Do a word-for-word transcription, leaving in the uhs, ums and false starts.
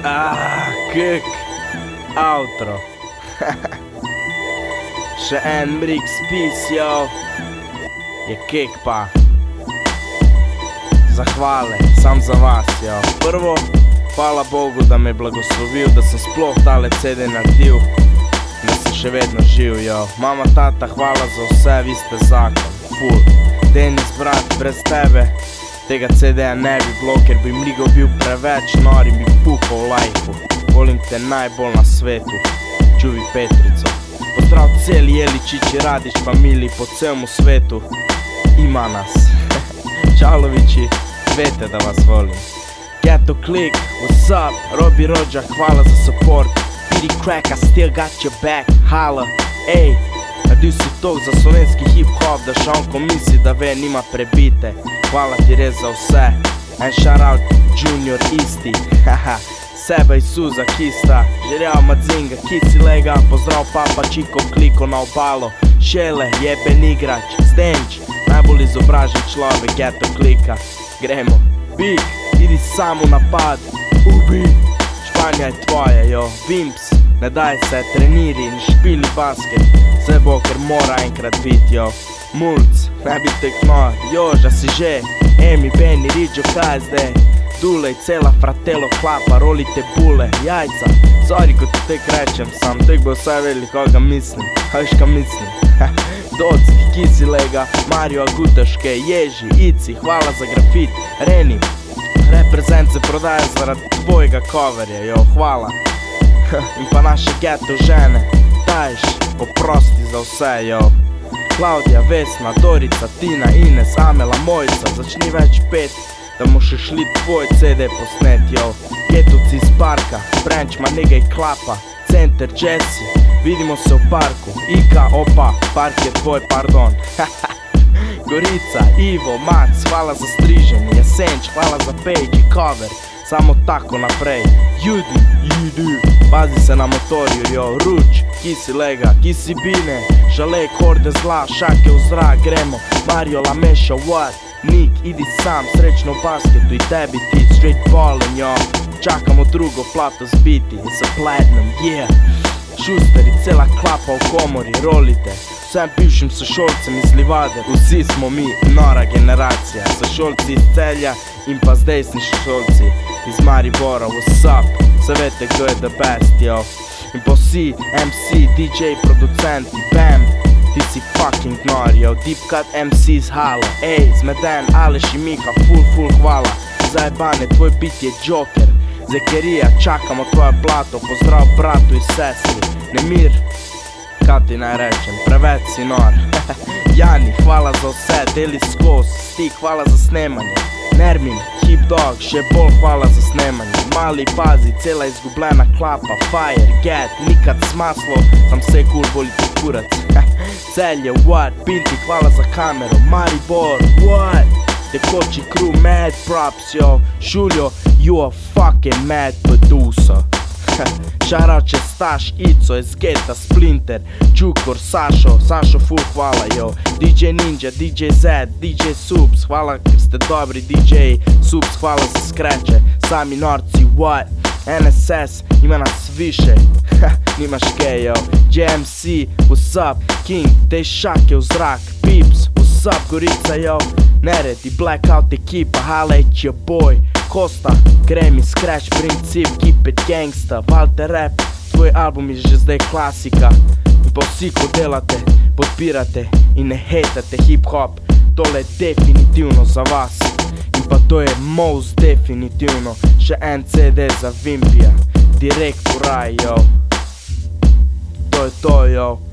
Ah, kek, outro. Še en mrik spis, jo. Je kek pa. Zahvale, sam za vas, jo. Prvo, hvala Bogu, da me je blagoslovil, da sem sploh tale C D naredil, da sem še vedno živ, jo. Mama, tata, hvala za vse, vi ste zakon, ful. Denis, brat, brez tebe tega C D-ja ne bi bilo, ker bi mligo bil preveč nor in bi pukal v lajfu. Volim te najbolj na svetu, čuvi Petrico. Pozdrav celi Jeličići, Radić, familiji po celemu svetu. Ima nas. Čalovići, vete da vas volim. Ghetto Click, what's up? Robi Rođa, hvala za support. Piri Crack, I still got your back, hala. Ej, naredil si tok za slovenski hip-hop, da Šonko misli, da ve, nima prebite. Hvala ti res za vse. En shoutout Junior isti. Haha, Seba i Suza Kista, Žerjava Madzinga, Kici Lega, pozdrav Papa Čiko, Kliko na obalo, Šele, jeben igrač, Stenč, najbolj izobražen človek Ghetto Clicka. Gremo, Big, idi sam u napad, ubi, Španja je tvoja, jo, Vimps, ne daj se, treniri, ne špili basket, sve bo, ker mora enkrat biti, jo. Mulc, ne bi tekno, Joža si že, Emi, Beni, Riđo, kaj zdaj? Dule i cela fratelo klapa, rolite bule, jajca. Sorry ko ti tek rečem, sam tek bo vsaj vedeli koga mislim. A viš ka mislim? Docki, Kisi Lega, Mario Agutaške, Ježi, Ici, hvala za grafit, Reni. Reprezent se prodaje zaradi tvojega coverja, jo, hvala. In pa naše ghetto žene, Tajš, oprosti za vse, jo. Klaudija, Vesna, Dorica, Tina, Ines, Amela, Mojica, začni več pet, da mu še šli tvoj C D posnet, jo. Getovci iz parka, Branch ma negaj klapa, Center, Jesse, vidimo se v parku, Ika, opa, park je tvoj, pardon. Gorica, Ivo, Max, hvala za striženje, Jasenč, hvala za page i cover, samo tako naprej. Judi, Judi, pazi se na motorju, jo. Ruč, Kisi Lega, Kisi Bine, Žalek, horde zla, šake u zrak, gremo. Mario Lameša, what? Nik, idi sam, srećno u basketu i tebi ti, straight ballin', jo. Čakamo drugo plato zbiti, it's a platinum, yeah. Šuster i cela klapa u komori, rolite. Vsem bivšim sošolcem iz Livade, vsi smo mi nora generacija. Sošolci iz Celja in pa zdajsni sošolci iz Maribora, what's up? Se vete kdo je the best, jo. In pa vsi M C, D J, producenti, bam, ti si fucking nor, jo. Deep Cut M C iz Hala, ej, Zmeden, Aleš i Miha, full, full hvala. Zajebane, tvoj bit je Joker. Zekerija, čakamo tvoje blato, pozdrav bratu i sestri. Nemir, kad ti naj rečem, preveč si nor. Jani, hvala za vse, deli skoz, Stik, hvala za snemanje. Nermin, Hip Dog, še bolj hvala za snemanje. Mali, pazi, cela izgubljena klapa, Fire, Get, nikad smaslo, sam vse cool, volite kurac. Celje, what, Pinti, hvala za kamero, Maribor, what? Tekoči crew, mad props, yo. Šuljo, you a fucking mad producer. Shoutout Čestaš, Ico, Esgeta, Splinter, Čukor, Sašo, Sašo full hvala, yo. D J Ninja, D J Z, D J Subs, hvala ker ste dobri D J. Subs, hvala za skreče, sami norci, what? N S S, ima nas više, nimaš kaj, yo. J M C, what's up? King, te šake u zrak, Pips, what's up, Gorica, yo. Neredi, Blackout ekipa, hala it's your boy. Kosta, Gremi, Scratch, Princip, Keep it Gangsta, Walter Rap, tvoj album je že zdaj klasika. In pa vsi ko delate, podpirate in ne hejtate hip-hop, tole je definitivno za vas. In pa to je most definitivno, še en C D za Vimpija, direkt v raj, jo. To je to, jo.